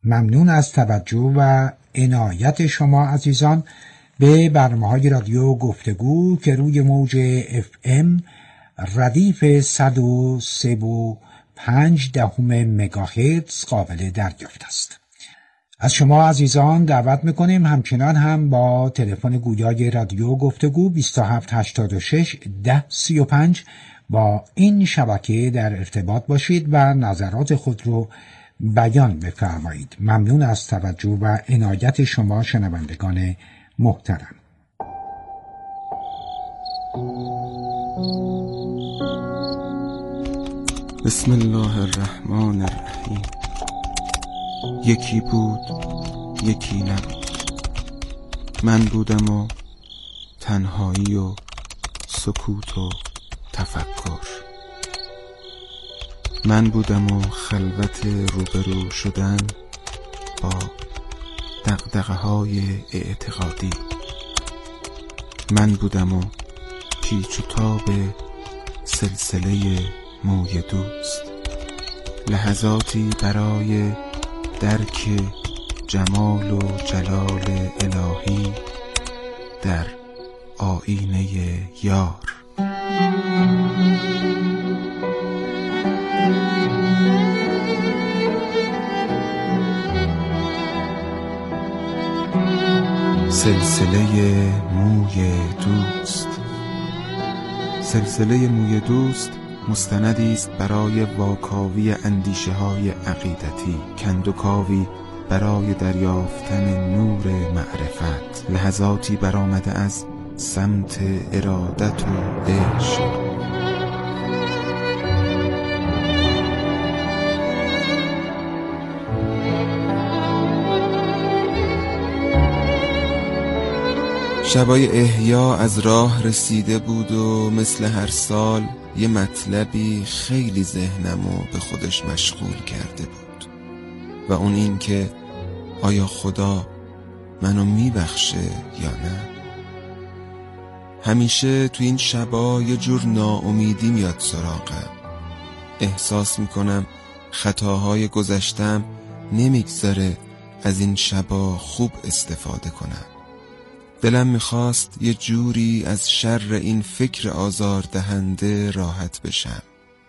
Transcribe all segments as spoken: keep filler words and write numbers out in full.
ممنون از توجه و عنایت شما عزیزان به برنامه‌های رادیو گفتگو که روی موج اف ام ردیف صد و سه و پنج دهم مگاهرتز قابل دریافت است. از شما عزیزان دعوت میکنیم همچنان هم با تلفن گویای رادیو گفتگو بیست و هفت هشتاد و شش ده سی و پنج با این شبکه در ارتباط باشید و نظرات خود رو بیان بفرمایید. ممنون از توجه و عنایت شما شنوندگان محترم. بسم الله الرحمن الرحیم. یکی بود یکی نبود، من بودم و تنهایی و سکوت و تفکر، من بودم و خلوت روبرو شدن با دغدغه‌های اعتقادی، من بودم و پیچ و تاب سلسله موی دوست، لحظاتی برای درک جمال و جلال الهی در آینه یار. سلسله موی دوست. سلسله موی دوست مستندی است برای واکاوی اندیشه های عقیدتی، کندوکاوی برای دریافتن نور معرفت، لحظاتی برآمده از سمت ارادت و عشق. شبای احیا از راه رسیده بود و مثل هر سال یه مطلبی خیلی ذهنمو به خودش مشغول کرده بود و اون این که آیا خدا منو میبخشه یا نه؟ همیشه تو این شبا یه جور ناامیدی میاد سراغم. احساس میکنم خطاهای گذشتم نمیگذاره از این شبا خوب استفاده کنم. دلم میخواست یه جوری از شر این فکر آزار دهنده راحت بشم.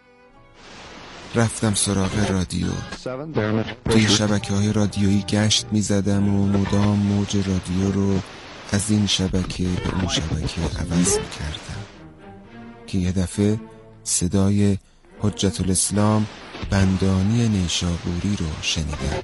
رفتم سراغ رادیو. توی شبکه‌های رادیویی گشت میزدم و مدام موج رادیو رو از این شبکه به اون شبکه عوض میکردم که یه دفعه صدای حجت الاسلام بندانی نیشابوری رو شنیدم.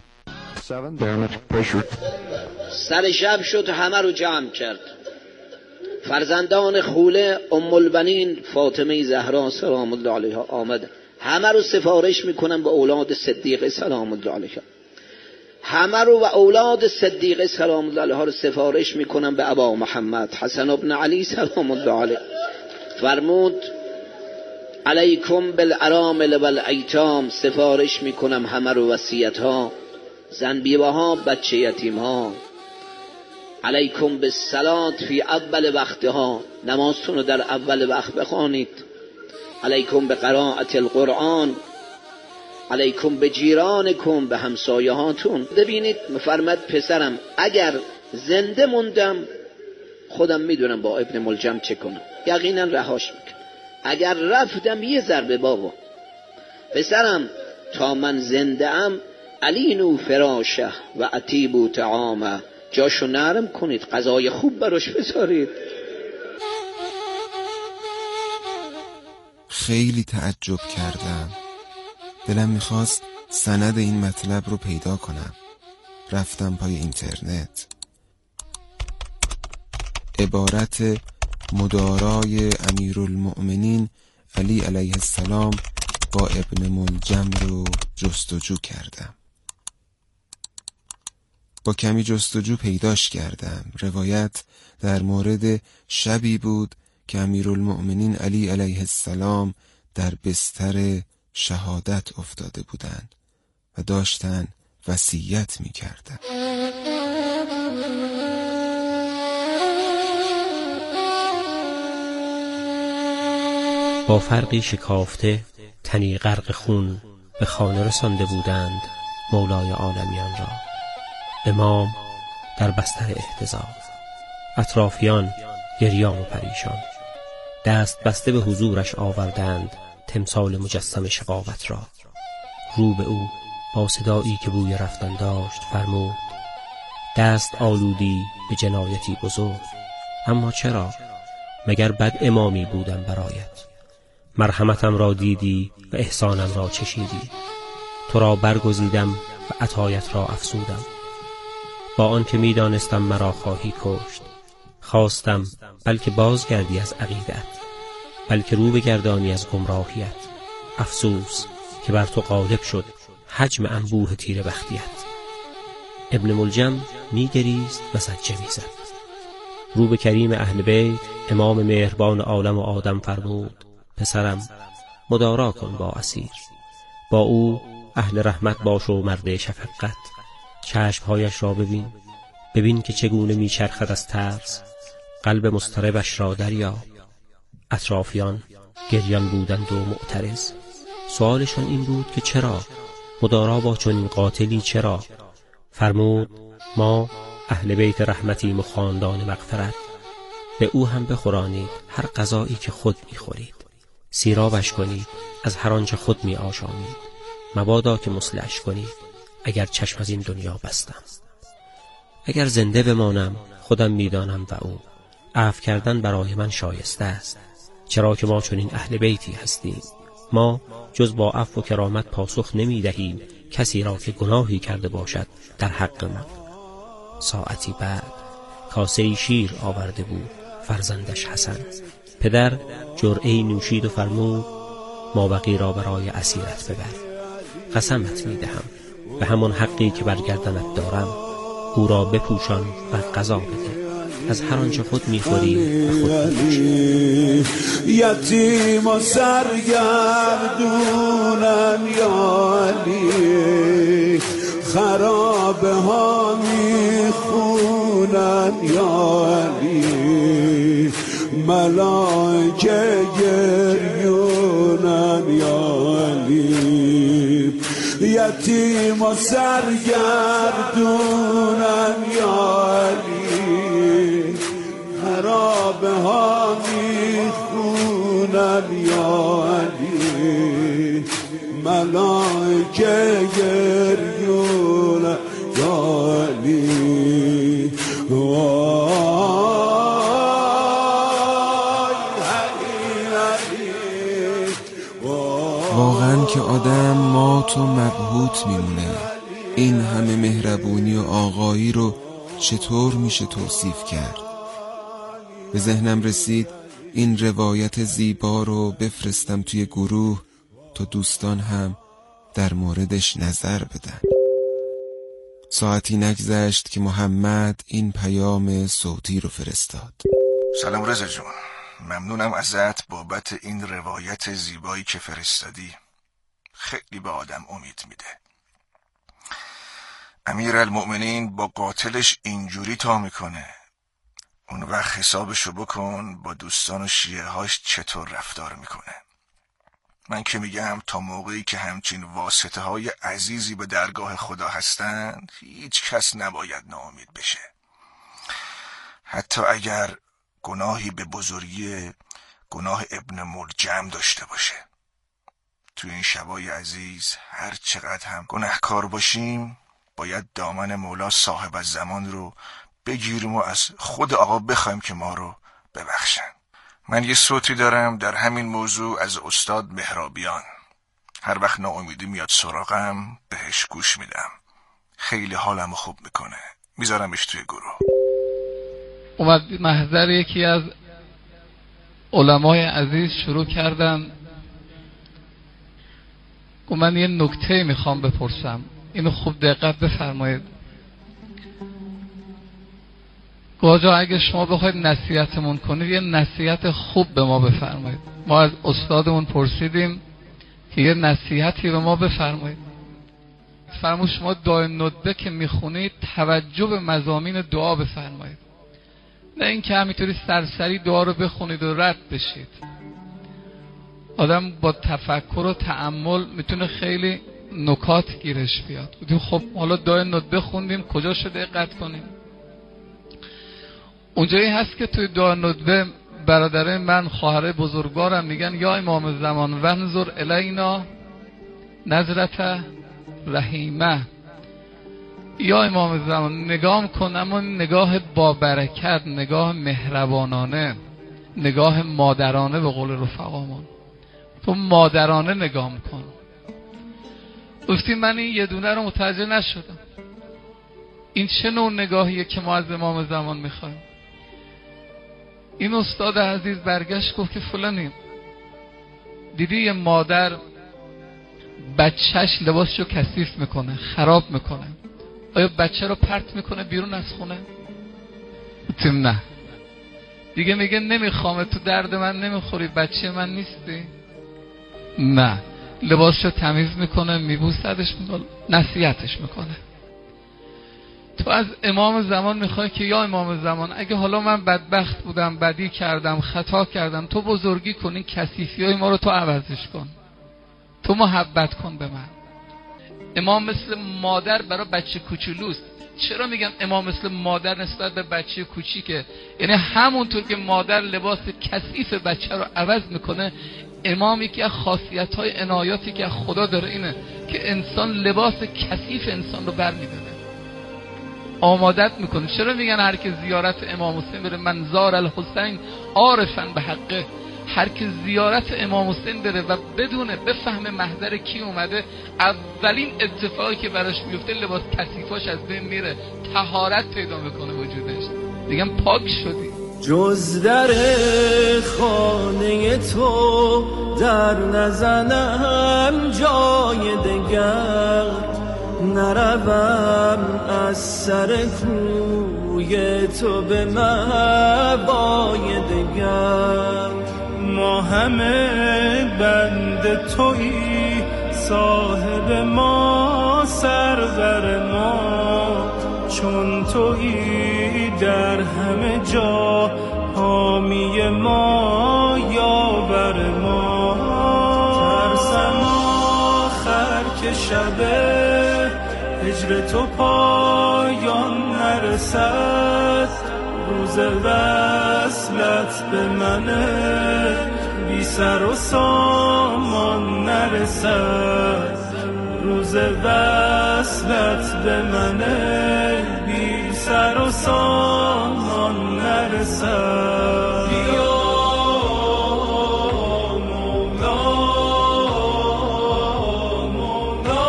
سر شب شد همه رو جمع کرد. فرزندان خوله ام البنین فاطمه زهرا سلام الله علیها آمد. همه رو سفارش میکنم به اولاد صدیقه سلام الله علیها. همه رو و اولاد صدیقه سلام الله علیها رو سفارش میکنم به ابا محمد حسن ابن علی سلام الله علیه. فرمود علیکم بالارامل والایتام، سفارش میکنم همه رو وصیت ها، زن بیوه ها، بچه یتیم ها. علیکم بالصلات فی اول وقتها، نمازتون رو در اول وقت بخوانید. علیکم به قرائت القرآن، علیکم به جیرانکم، به همسایه هاتون. ببینید مفرمد پسرم اگر زنده موندم خودم میدونم با ابن ملجم چه کنم، یقینا رهاش میکنم. اگر رفتم یه ضربه بابا پسرم تا من زنده ام علینو فراشه و اتیبو طعامه، جاشو نرم کنید، غذای خوب براش بذارید. خیلی تعجب کردم. دلم میخواست سند این مطلب رو پیدا کنم. رفتم پای اینترنت. عبارت مدارای امیرالمؤمنین علی علیه السلام با ابن ملجم رو جستجو کردم. با کمی جستجو پیداش کردم. روایت در مورد شبی بود که امیرالمؤمنین علی علیه السلام در بستر شهادت افتاده بودند و داشتن وصیت می کردن. با فرقی شکافته تنی غرق خون به خانه رسانده بودند مولای عالمیان را. امام در بستر احتضار، اطرافیان گریان و پریشان، دست بسته به حضورش آوردند تمثال مجسم شقاوت را. رو به او با صدایی که بوی رفتن داشت فرمود: دست آلودی به جنایتی بزرگ، اما چرا؟ مگر بد امامی بودم برایت؟ مرحمتم را دیدی و احسانم را چشیدی. تو را برگزیدم و عطایت را افزودم. با آن که می دانستم مرا خواهی کشت، خواستم بلکه بازگردی از عقیدت، بلکه رو بگردانی از گمراهیت. افسوس که بر تو غالب شد حجم انبوه تیر بختیت. ابن ملجم می گریست و زجه می زد. رو به کریم اهل بیت امام مهربان عالم و آدم فرمود: پسرم، مدارا کن با اسیر، با او اهل رحمت باش و مرد شفقت. چشمهایش را ببین، ببین که چگونه می چرخد از ترس. قلب مضطربش را دریاب. اطرافیان گریان بودند و معترض. سوالشان این بود که چرا؟ مدارا با چنین قاتلی چرا؟ فرمود: ما اهل بیت رحمتیم و خاندان مغفرت. به او هم بخورانید هر غذایی که خود میخورید، سیرابش کنید از هر آنچه خود می آشامید، مبادا که مصلحش کنید اگر چشم از این دنیا بستم. اگر زنده بمانم خودم میدانم و او عفو کردن برای من شایسته است، چرا که ما چنین اهل بیتی هستیم. ما جز با عفو و کرامت پاسخ نمی دهیم کسی را که گناهی کرده باشد در حق ما. ساعتی بعد کاسه شیر آورده بود فرزندش حسن. پدر جرعه‌ای نوشید و فرمود: مابقی را برای اسیرت ببر. قسمت می دهم به همان حقی که بر گردنت دارم او را بپوشان و غذا بده. از هر آنچه خود می‌خوری و خود می‌پوشی. یتیم و سرگردونم یا علی، خرابه ها میخونن یا علی، ملائکه گریونن یا علی. یتیم و سرگردونم یا علی، خرابه ها میخونن یا علی، ملائکه گریونن یا علی. واقعا که آدم مات و مبهوت میمونه. این همه مهربونی و آقایی رو چطور میشه توصیف کرد؟ به ذهنم رسید این روایت زیبا رو بفرستم توی گروه تا دوستان هم در موردش نظر بدن. ساعتی نگذشت که محمد این پیام صوتی رو فرستاد. سلام رضا جون، ممنونم ازت بابت این روایت زیبایی که فرستادی. خیلی به آدم امید میده. امیرالمؤمنین با قاتلش اینجوری تا میکنه، اون وقت حسابشو بکن با دوستان و شیعه هاش چطور رفتار میکنه. من که میگم تا موقعی که همچین واسطه های عزیزی به درگاه خدا هستند هیچ کس نباید ناامید بشه، حتی اگر گناهی به بزرگی گناه ابن ملجم داشته باشه. توی این شبای عزیز هر چقدر هم گناهکار باشیم باید دامن مولا صاحب الزمان رو بگیریم و از خود آقا بخوایم که ما رو ببخشن. من یه صوتی دارم در همین موضوع از استاد مهرابیان. هر وقت ناامیدی میاد سراغم بهش گوش میدم، خیلی حالمو خوب میکنه. میذارمش توی گروه. اومد محضر یکی از علمای عزیز شروع کردن، گفت من یه نکته میخوام بپرسم، اینو خوب دقت بفرمایید. گاجا اگه شما بخواید نصیحتمون کنید یه نصیحت خوب به ما بفرمایید. ما از استادمون پرسیدیم که یه نصیحتی به ما بفرمایید. فرمود شما دعای ندبه که میخونید توجه به مضامین دعا بفرمایید، نه این که همینطوری سرسری دعا رو بخونید و رد بشید. آدم با تفکر و تأمل میتونه خیلی نکات گیرش بیاد. بودیم خب حالا دعای ندبه خوندیم، کجا شده دقت کنیم؟ اونجایی هست که توی دعای ندبه برادرای من، خواهرای بزرگوارم میگن یا امام زمان ونظر الینا نظرت رحیمه، یا امام زمان نگاه کن اما نگاه با برکت، نگاه مهربانانه، نگاه مادرانه به قول رفقامون، تو مادرانه نگاه کن. گفتیم من این یه دونه رو متوجه نشدم، این چه نوع نگاهیه که ما از امام زمان میخوایم؟ این استاد عزیز برگشت گفت که فلانی دیدی یه مادر بچهش لباسشو کثیف میکنه، خراب میکنه، آیا بچه رو پرت میکنه بیرون از خونه؟ گفتیم نه. دیگه میگه نمیخوام، تو درد من نمیخوری، بچه من نیستی؟ نه. لباسشو تمیز میکنه، میبوسدش، میکنه، نصیحتش میکنه. تو از امام زمان میخوای که یا امام زمان اگه حالا من بدبخت بودم، بدی کردم، خطا کردم، تو بزرگی کن، این کثیفی های ما رو تو عوضش کن، تو محبت کن به من. امام مثل مادر برای بچه کوچولوست. چرا میگم امام مثل مادر نسبت به بچه کوچیکه؟ یعنی همونطور که مادر لباس کثیف بچه رو عوض میکنه، امام یکی از خاصیت‌های عنایاتی که از خدا داره اینه که انسان لباس کثیف انسان رو برمی‌داره، آمادت میکنه. چرا میگن هر که زیارت امام حسین بره، من زار الحسین عارفاً به حقه، هر که زیارت امام حسین بره و بدونه بفهمه محضر کی اومده، اولین اتفاقی که براش میفته لباس کثیفاش از بین میره، طهارت پیدا میکنه وجودش، دیگه پاک شدی. جز در خانه تو در نزنم جای دگر، نروم از سر کوی تو به مبای دگر. ما همه بند تویی، صاحب ما سرور ما، چون تویی در همه جا حامی ما یاور ما. ترسم آخر که شب هجر تو پایان نرسد، روز وصلت به منه بی سر و سامان نرسد، روز وصلت به منه بی سر و سامان نرسد. بیا مولا مولا.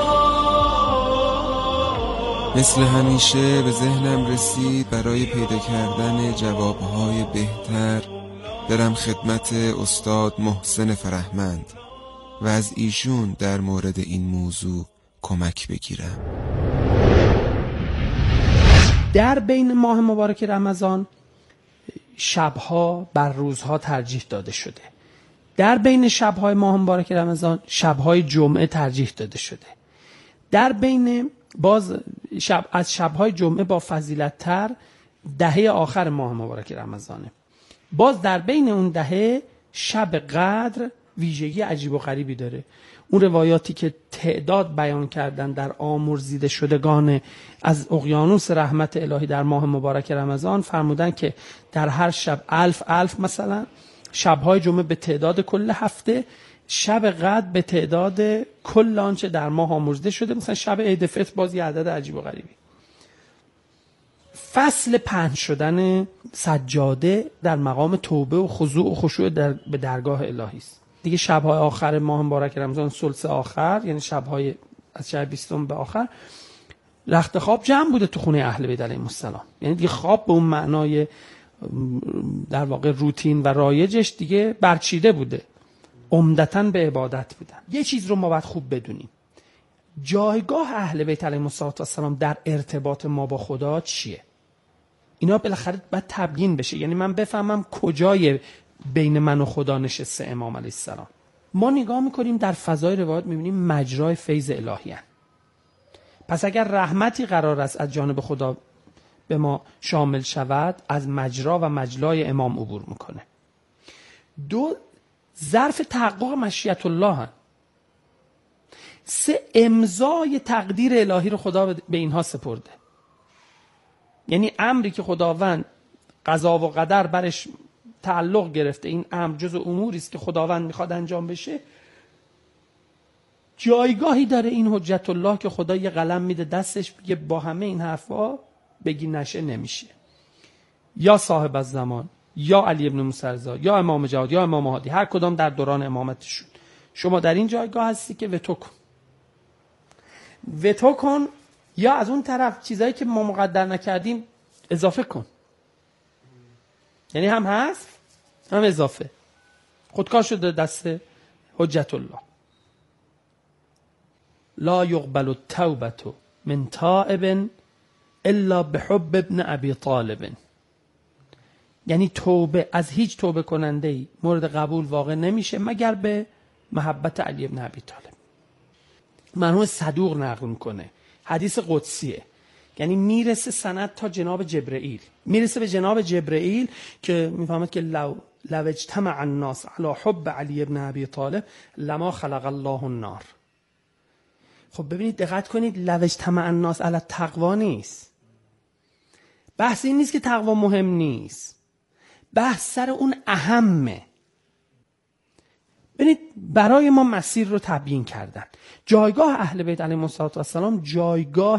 مثل همیشه به ذهنم رسید برای پیدا کردن جوابهای بهتر برم خدمت استاد محسن فرهمند و از ایشون در مورد این موضوع کمک بگیرم. در بین ماه مبارک رمضان شبها بر روزها ترجیح داده شده. در بین شبهای ماه مبارک رمضان شبهای جمعه ترجیح داده شده. در بین باز شب از شبهای جمعه با فضیلت تر دهه آخر ماه مبارک رمضانه. باز در بین اون دهه شب قدر ویژگی عجیب و غریبی داره. اون روایاتی که تعداد بیان کردن در آمرزیده شدگان از اقیانوس رحمت الهی در ماه مبارک رمضان فرمودن که در هر شب الف الف، مثلا شبهای جمعه به تعداد کل هفته، شب قدر به تعداد کل آنچه در ماه آمرزیده شده، مثلا شب عید فطر باز یه عدد عجیب و غریبی. فصل پهن شدن سجاده در مقام توبه و خضوع و خشوع در به درگاه الهی است. دیگه شب‌های آخر ماه مبارک رمضان، ثلث آخر، یعنی شب‌های از شب بیستم به آخر، رخت خواب جمع بوده تو خونه اهل بیت علیهم السلام. یعنی دیگه خواب به اون معنای در واقع روتین و رایجش دیگه برچیده بوده، عمدتاً به عبادت بودن. یه چیز رو ما باید خوب بدونیم، جایگاه اهل بیت علیهم السلام در ارتباط ما با خدا چیه؟ اینا بالاخره باید تبیین بشه، یعنی من بفهمم کجای بین من و خدا نشسته امام علیه السلام. ما نگاه میکنیم در فضای روایات میبینیم مجرای فیض الهی هن. پس اگر رحمتی قرار است از جانب خدا به ما شامل شود، از مجرا و مجلای امام عبور میکنه. دو، ظرف تحقق مشیت الله هن. سه امضای تقدیر الهی رو خدا به اینها سپرده. یعنی امری که خداوند قضا و قدر برش تعلق گرفته، این امر جزء اموری است که خداوند میخواد انجام بشه، جایگاهی داره این حجت الله که خدا یه قلم میده دستش میگه با همه این حرفا بگی نشه نمیشه. یا صاحب الزمان، یا علی ابن موسی رضا، یا امام جواد، یا امام هادی، هر کدام در دوران امامتشون، شما در این جایگاه هستی که وتو کن وتو کن یا از اون طرف چیزایی که ما مقدر نکردیم اضافه کن. یعنی هم حذف هم اضافه. خودکار شده دست حجت الله. لا یقبل التوبه من تائب الا بحب ابن ابی طالب. یعنی توبه از هیچ توبه کننده ای مورد قبول واقع نمیشه مگر به محبت علی ابن ابی طالب. مرحوم صدوق نقل میکنه، حدیث قدسیه، یعنی میرسه سند تا جناب جبرئیل، میرسه به جناب جبرئیل که میفهمد که لو لو اجتمع الناس علی حب علی ابن ابی طالب لما خلق الله النار. خب ببینید دقت کنید، لو اجتمع الناس علی تقوا نیست. بحث این نیست که تقوا مهم نیست، بحث سر اون اهمه. ببینید برای ما مسیر رو تبیین کردن. جایگاه اهل بیت علیهم السلام جایگاه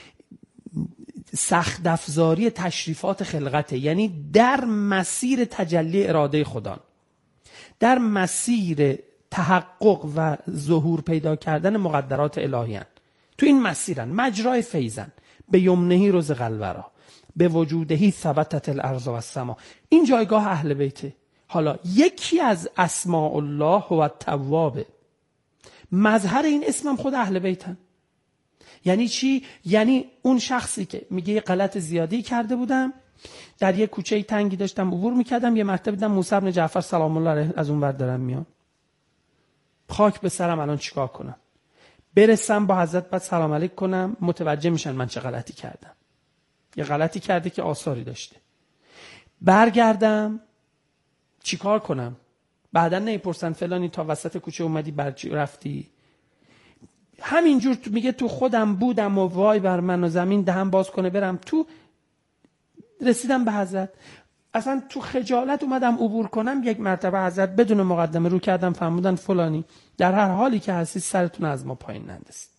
سخت افزاری تشریفات خلقته، یعنی در مسیر تجلی اراده خدا، در مسیر تحقق و ظهور پیدا کردن مقدرات الهیان. تو این مسیرن، مجرای فیضن، به یمنهی رزق الورا، به وجودهی ثبتت الارض و السما. این جایگاه اهل بیته. حالا یکی از اسماء الله هو التواب، مظهر این اسمم خود اهل بیتن. یعنی چی؟ یعنی اون شخصی که میگه یه غلط زیادی کرده بودم، در یه کوچه تنگی داشتم عبور میکردم، یه مرتبه دیدم موسی بن جعفر سلام الله علیه از اون ور دارن میان، خاک به سرم الان چیکار کنم؟ برسم با حضرت بعد سلام علیک کنم، متوجه میشن من چه غلطی کردم. یه غلطی کرده که آثاری داشته. برگردم چیکار کنم؟ بعدن نمیپرسن فلانی تا وسط کوچه اومدی برچی رفتی؟ همینجور میگه تو خودم بودم و وای بر من و زمین دهم باز کنه برم تو. رسیدم به حضرت، اصلا تو خجالت اومدم عبور کنم، یک مرتبه حضرت بدون مقدمه رو کردم، فرمودن فلانی در هر حالی که هستی سرتون از ما پایین نندازید.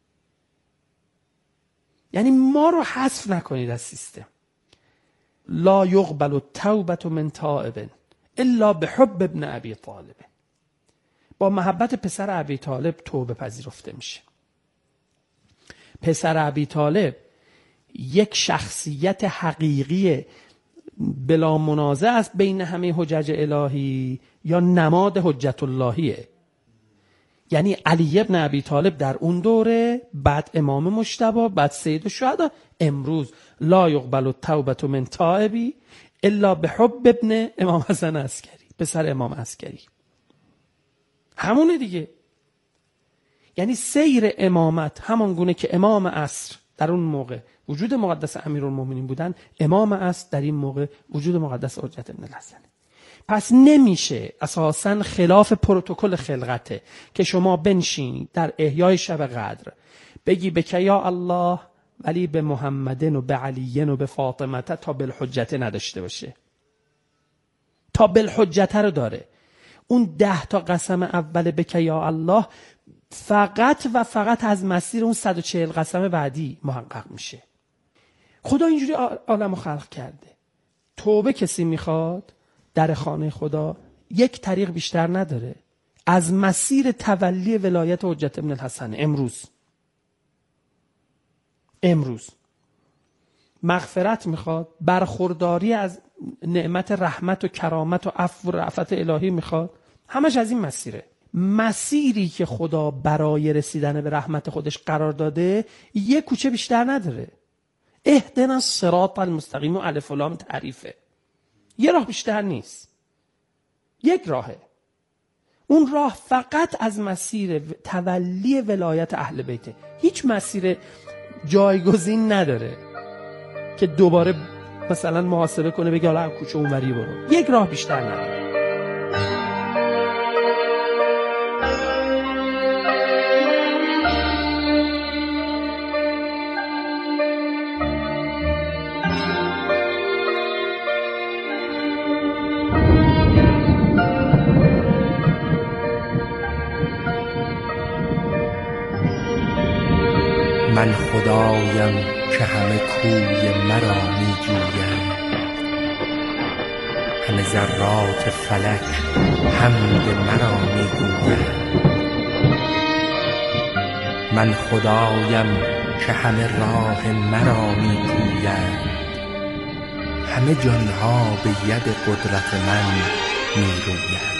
یعنی ما رو حذف نکنید از سیستم. لا یقبل التوبه من تائب الا بحب ابن ابی طالب. با محبت پسر ابی طالب توبه پذیرفته میشه. پسر ابی طالب یک شخصیت حقیقی بلا منازع است بین همه حجج الهی، یا نماد حجت اللهیه. یعنی علی ابن ابی طالب در اون دوره، بعد امام مجتبی، بعد سید الشهدا، امروز لا یقبل التوبه من تائبی الا بحب ابن امام حسن عسکری، پسر امام عسکری. همونه دیگه. یعنی سیر امامت همان گونه که امام عصر در اون موقع وجود مقدس امیرالمومنین بودن، امام عصر در این موقع وجود مقدس حجت ابن الحسن. پس نمیشه، اساساً خلاف پروتکل خلقته که شما بنشینی در احیای شب قدر بگی بک یا الله ولی به محمدن و به علیین و به فاطمه تا بالحجت نداشته باشه. تا بالحجت رو داره. اون ده تا قسم اول بک یا الله فقط و فقط از مسیر اون صد و چهل قسم بعدی محقق میشه. خدا اینجوری عالمو خلق کرده. توبه کسی میخواد در خانه خدا یک طریق بیشتر نداره، از مسیر تولی ولایت حجت ابن الحسن. امروز امروز مغفرت میخواد، برخورداری از نعمت رحمت و کرامت و عفو و رأفت الهی میخواد، همش از این مسیره. مسیری که خدا برای رسیدن به رحمت خودش قرار داده یک کوچه بیشتر نداره. اهدنا الصراط المستقیم و الف و لام تعریفه، یه راه بیشتر نیست، یک راهه. اون راه فقط از مسیر تولی ولایت اهل بیته، هیچ مسیر جایگزین نداره که دوباره مثلا محاسبه کنه بگه حالا کوچه اونوری برو. یک راه بیشتر نداره. خدایم که همه کوی مرا می جویند، همه ذرات فلک حمد مرا می گویند. من خدایم که همه راه مرا می پویند، همه جانها به ید قدرت من می رویند.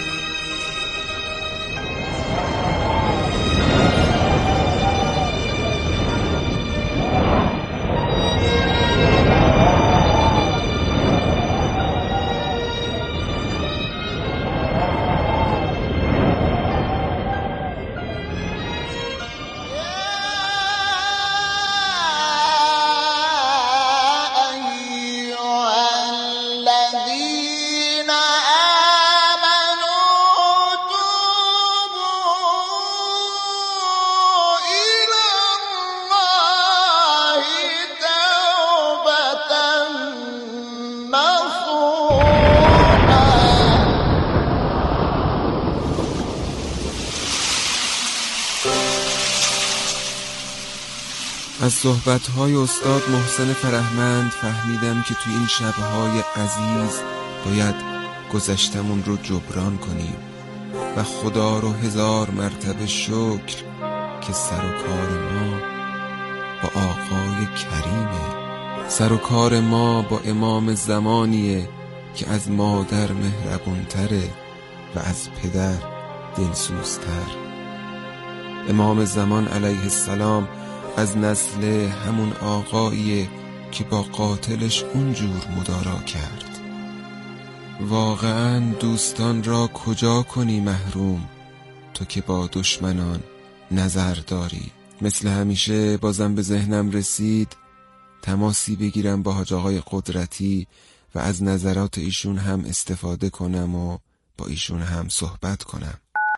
از صحبت‌های استاد محسن فرهمند فهمیدم که توی این شب‌های عزیز باید گذشتمون رو جبران کنیم و خدا رو هزار مرتبه شکر که سر و کار ما با آقای کریمه، سر و کار ما با امام زمانیه که از مادر مهربونتره و از پدر دلسوزتر. امام زمان علیه السلام از نسل همون آقاییه که با قاتلش اونجور مدارا کرد. واقعا دوستان را کجا کنی محروم، تو که با دشمنان نظر داری. مثل همیشه بازم به ذهنم رسید تماسی بگیرم با حاج آقای قدرتی و از نظرات ایشون هم استفاده کنم و با ایشون هم صحبت کنم.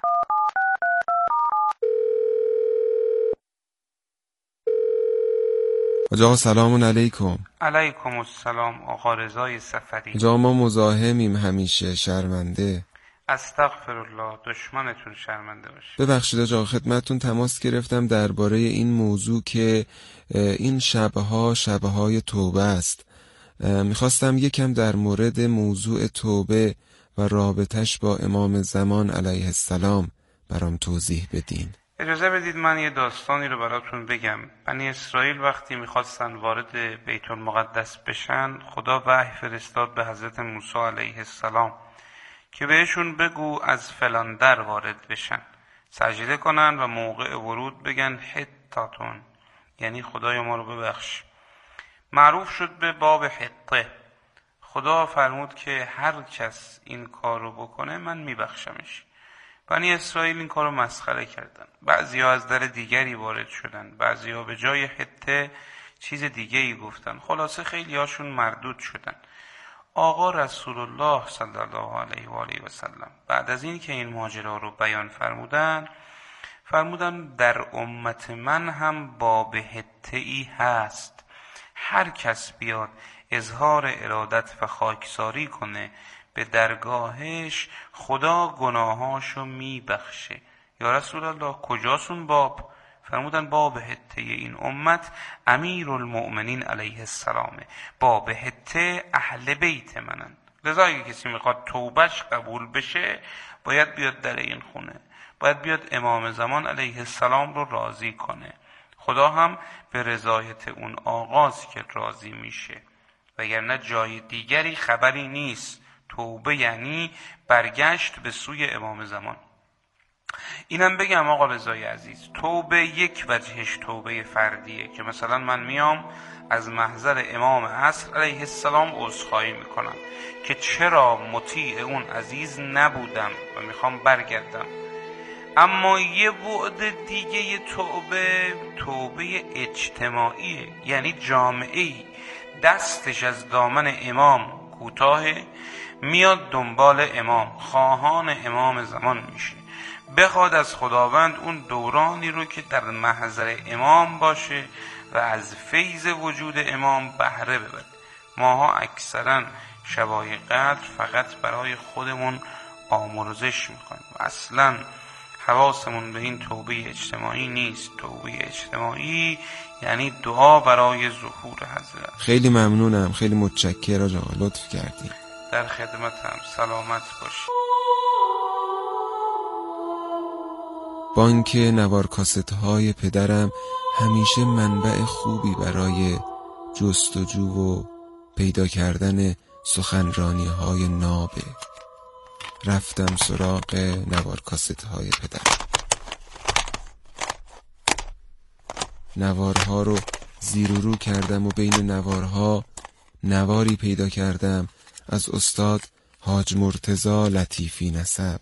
حاج آقا سلام علیکم. علیکم السلام آقا رضای سفری. حاج آقا ما مزاحمیم، همیشه شرمنده. استغفرالله، دشمنتون شرمنده باشه. ببخشید حاج آقا خدمتتون تماس گرفتم درباره این موضوع که این شبها شبهای توبه است. میخواستم یکم در مورد موضوع توبه و رابطش با امام زمان علیه السلام برام توضیح بدین. اجازه بدید من یه داستانی رو براتون بگم. بنی اسرائیل وقتی میخواستن وارد بیت المقدس بشن، خدا وحی فرستاد به حضرت موسی علیه السلام که بهشون بگو از فلان در وارد بشن، سجده کنن و موقع ورود بگن حطتون، یعنی خدای ما رو ببخش. معروف شد به باب حطه. خدا فرمود که هر کس این کار رو بکنه من میبخشمش. بنی اسرائیل این کار رو مسخره کردن. بعضی ها از در دیگری وارد شدن، بعضی ها به جای حته چیز دیگری گفتن. خلاصه خیلی هاشون مردود شدن. آقا رسول الله صلی الله علیه و آله و سلم بعد از این که این ماجرا رو بیان فرمودن، فرمودن در امت من هم باب حته ای هست. هر کس بیاد اظهار ارادت و خاکساری کنه به درگاهش، خدا گناهاشو میبخشه. یا رسول الله کجاسون باب؟ فرمودن باب حته این امت امیر المؤمنین علیه السلامه. باب حته اهل بیت منن. لذا اگه کسی میخواد توبش قبول بشه باید بیاد در این خونه، باید بیاد امام زمان علیه السلام رو راضی کنه. خدا هم به رضایت اون آغاز که راضی میشه، وگرنه جای دیگری خبری نیست. توبه یعنی برگشت به سوی امام زمان. اینم بگم آقا رضای عزیز، توبه یک وجهش توبه فردیه که مثلا من میام از محضر امام عصر علیه السلام عذرخواهی میکنم که چرا مطیع اون عزیز نبودم و میخوام برگردم. اما یه بعد دیگه توبه توبه اجتماعیه، یعنی جامعه‌ای دستش از دامن امام کوتاهه، میاد دنبال امام، خواهان امام زمان میشه، بخواد از خداوند اون دورانی رو که در محضر امام باشه و از فیض وجود امام بهره ببره. ماها اکثرا شبای قدر فقط برای خودمون آمرزش میکنیم و اصلا حواسمون به این توبه اجتماعی نیست. توبه اجتماعی یعنی دعا برای ظهور حضرت. خیلی ممنونم، خیلی متشکرم آقا، لطف کردی. در خدمتم، سلامت باشی. بانک نوار کاست های پدرم همیشه منبع خوبی برای جستجو و پیدا کردن سخنرانی های نابه. رفتم سراغ نوار کاست های پدرم. نوارها رو زیر و رو کردم و بین نوارها نواری پیدا کردم از استاد حاج مرتضی لطیفی نسب.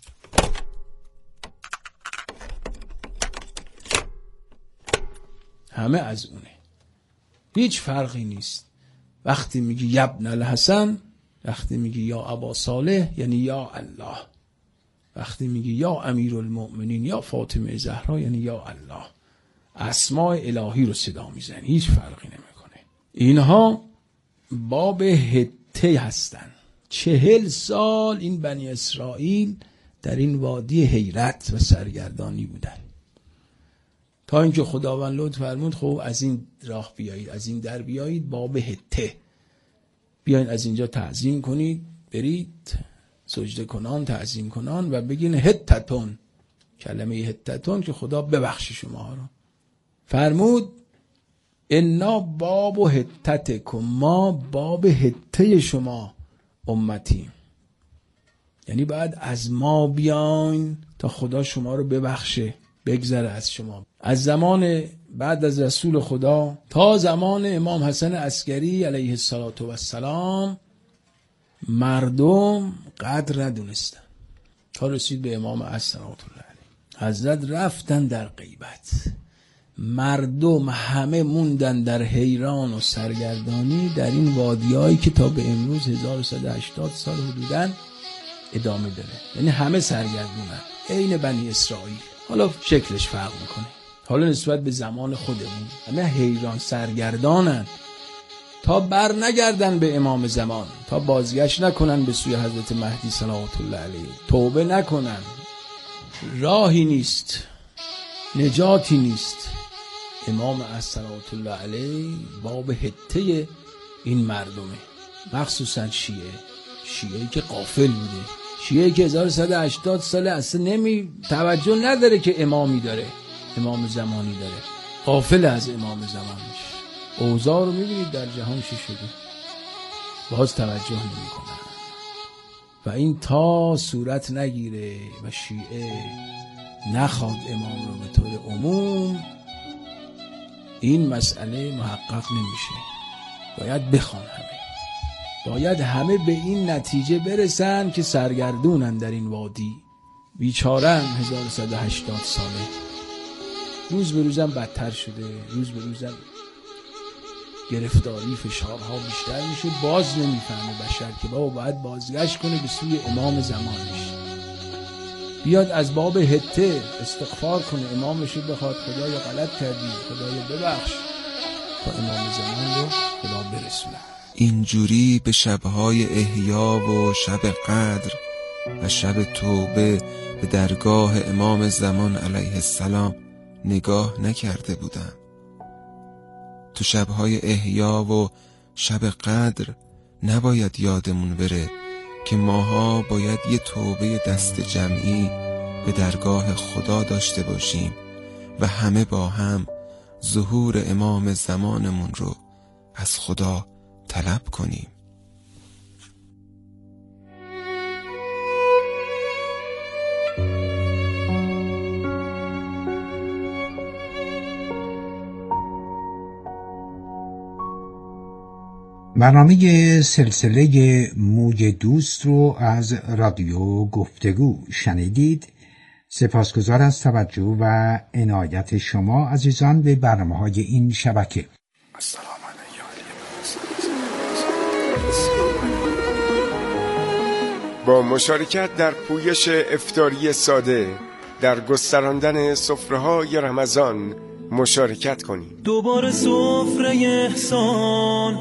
همه از اونه، هیچ فرقی نیست. وقتی میگی یبن الحسن، وقتی میگی یا ابا صالح یعنی یا الله، وقتی میگی یا امیر المؤمنین یا فاطمه زهرا یعنی یا الله. اسماء الهی رو صدا میزنی، هیچ فرقی نمیکنه. اینها باب هته هستن. چهل سال این بنی اسرائیل در این وادی حیرت و سرگردانی بودن تا اینکه خداوند لطف فرمود خب از این راه بیایید، از این در بیایید، باب هته بیاین، از اینجا تعظیم کنید، برید سجده کنان تعظیم کنان و بگین هتتون، کلمه هتتون که خدا ببخشه شما رو. فرمود انا باب هتتکم، ما باب هته شما امتی، یعنی بعد از ما بیاین تا خدا شما رو ببخشه، بگذره از شما. از زمان بعد از رسول خدا تا زمان امام حسن عسکری علیه السلام مردم قدر ندونستن تا رسید به امام عصر رحمت الله علیه. حضرت رفتن در غیبت، مردم همه موندن در حیران و سرگردانی در این وادیایی که تا به امروز هزار و صد و هشتاد سال حدوداً ادامه داره. یعنی همه سرگردونن عین بنی اسرائیل. حالا شکلش فرق میکنه، حالا نسبت به زمان خودمون همه حیران سرگردانن تا بر نگردن به امام زمان، تا بازگشت نکنن به سوی حضرت مهدی صلوات الله علیه، توبه نکنن. راهی نیست، نجاتی نیست. امام صلوات الله علیه باب هته این مردمه، مخصوصا شیعه، شیعه‌ای که غافل بوده، شیعه‌ای که هزار و صد و هشتاد ساله اصلا نمی توجه نداره که امامی داره، امام زمانی داره، غافل از امام زمانش. اوضاع رو میبینید در جهان چی شده، باز توجه نمی کنن. و این تا صورت نگیره و شیعه نخواد امام رو به طور عموم، این مسئله محقق نمیشه. باید بخوان همه، باید همه به این نتیجه برسن که سرگردونن در این وادی، بیچارن. هزار و صد و هشتاد ساله روز به روزم بدتر شده، روز به روزم گرفتاری فشارها بیشتر میشه. باز نمیفهمه بشر که بابا باید بازگشت کنه به سوی امام زمانش، بیاد از باب هته استغفار کنه، امامشو بخواد خدایا غلط کردی، خدایا ببخش، تا امام زمان رو خدا برسونه. اینجوری به شبهای احیا و شب قدر و شب توبه به درگاه امام زمان علیه السلام نگاه نکرده بودم. تو شبهای احیا و شب قدر نباید یادمون بره که ماها باید یه توبه دست جمعی به درگاه خدا داشته باشیم و همه با هم ظهور امام زمانمون رو از خدا طلب کنیم. برنامه سلسله موج دوست رو از رادیو گفتگو شنیدید. سپاسگزار از توجه و عنایت شما عزیزان به برنامه‌های این شبکه. السلام با مشارکت در پویش افطاری ساده در گستراندن سفره‌های رمضان مشارکت کنید. دوباره سفره احسان